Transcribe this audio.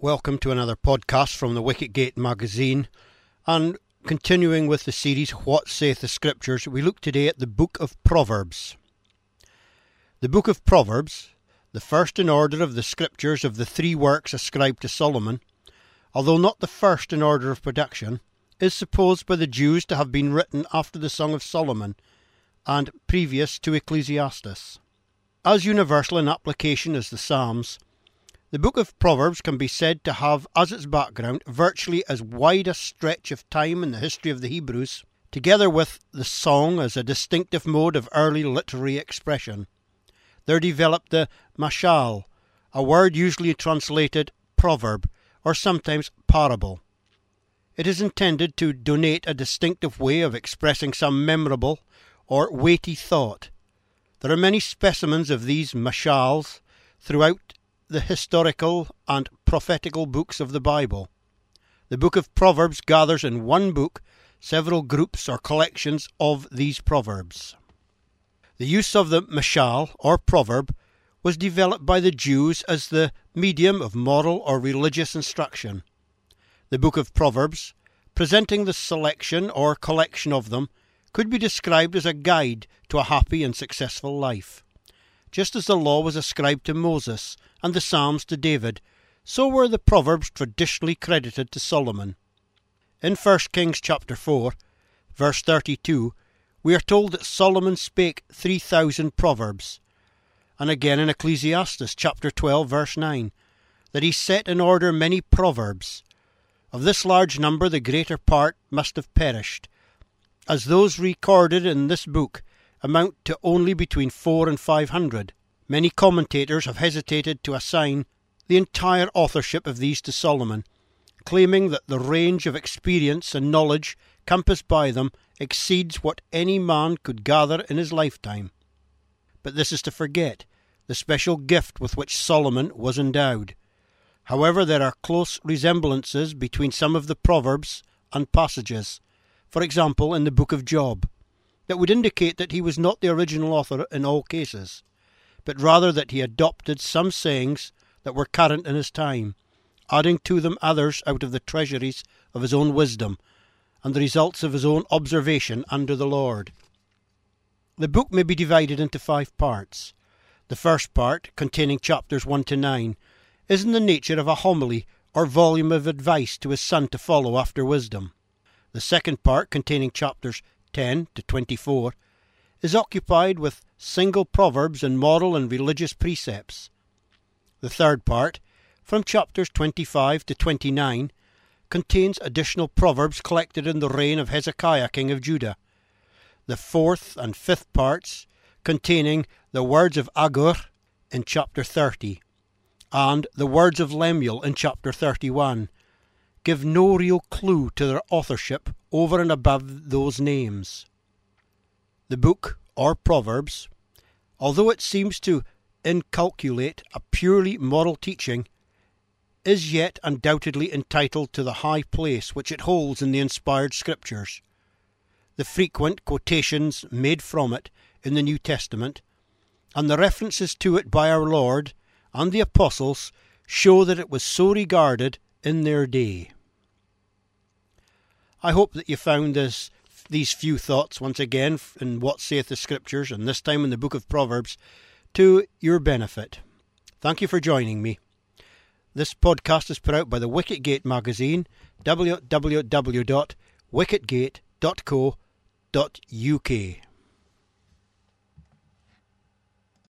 Welcome to another podcast from the Wicketgate magazine, and continuing with the series What Saith the Scriptures, we look today at the Book of Proverbs. The Book of Proverbs, the first in order of the Scriptures of the three works ascribed to Solomon, although not the first in order of production, is supposed by the Jews to have been written after the Song of Solomon and previous to Ecclesiastes. As universal in application as the Psalms, the Book of Proverbs can be said to have as its background virtually as wide a stretch of time in the history of the Hebrews, together with the song as a distinctive mode of early literary expression. There developed the mashal, a word usually translated proverb, or sometimes parable. It is intended to denote a distinctive way of expressing some memorable or weighty thought. There are many specimens of these mashals throughout the historical and prophetical books of the Bible. The Book of Proverbs gathers in one book several groups or collections of these proverbs. The use of the mashal or proverb was developed by the Jews as the medium of moral or religious instruction. The Book of Proverbs, presenting the selection or collection of them, could be described as a guide to a happy and successful life. Just as the law was ascribed to Moses and the Psalms to David, so were the Proverbs traditionally credited to Solomon. In 1 Kings chapter 4, verse 32, we are told that Solomon spake 3,000 proverbs, and again in Ecclesiastes chapter 12, verse 9, that he set in order many proverbs. Of this large number the greater part must have perished, as those recorded in this book amount to only between 400 and 500. Many commentators have hesitated to assign the entire authorship of these to Solomon, claiming that the range of experience and knowledge compassed by them exceeds what any man could gather in his lifetime. But this is to forget the special gift with which Solomon was endowed. However, there are close resemblances between some of the proverbs and passages, for example in the book of Job, that would indicate that he was not the original author in all cases, but rather that he adopted some sayings that were current in his time, adding to them others out of the treasuries of his own wisdom and the results of his own observation under the Lord. The book may be divided into 5 parts. The first part, containing chapters 1 to 9, is in the nature of a homily or volume of advice to his son to follow after wisdom. The second part, containing chapters 10 to 24, is occupied with single proverbs and moral and religious precepts. The third part, from chapters 25 to 29, contains additional proverbs collected in the reign of Hezekiah, king of Judah. The fourth and fifth parts, containing the words of Agur in chapter 30 and the words of Lemuel in chapter 31, give no real clue to their authorship over and above those names. The book, or Proverbs, although it seems to inculcate a purely moral teaching, is yet undoubtedly entitled to the high place which it holds in the inspired Scriptures. The frequent quotations made from it in the New Testament, and the references to it by our Lord and the Apostles, show that it was so regarded in their day. I hope that you found these few thoughts once again in What Saith the Scriptures, and this time in the Book of Proverbs, to your benefit. Thank you for joining me. This podcast is put out by the Wicketgate magazine, www.wicketgate.co.uk.